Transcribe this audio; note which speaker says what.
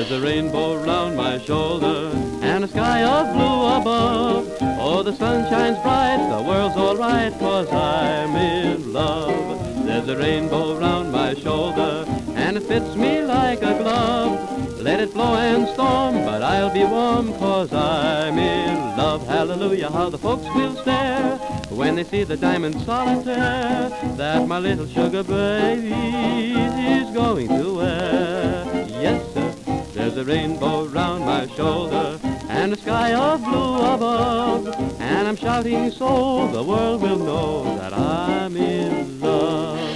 Speaker 1: There's a rainbow round my shoulder and a sky of blue above. Oh, the sun shines bright, the world's all right, 'cause I'm in love. There's a rainbow round my shoulder and it fits me like a glove. Let it blow and storm, but I'll be warm, 'cause I'm in love. Hallelujah, how the folks will stare when they see the diamond solitaire that my little sugar baby is going to wear. Yes, sir, there's a rainbow round my shoulder and a sky of blue above, and I'm shouting so the world will know that I'm in love.